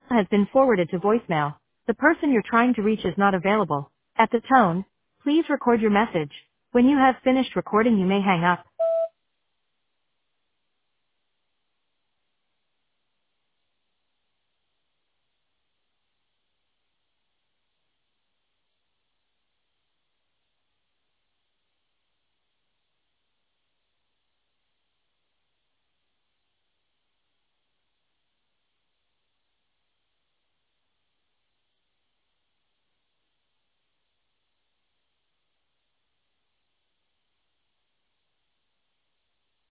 has been forwarded to voicemail. The person you're trying to reach is not available. At the tone, please record your message. When you have finished recording, you may hang up.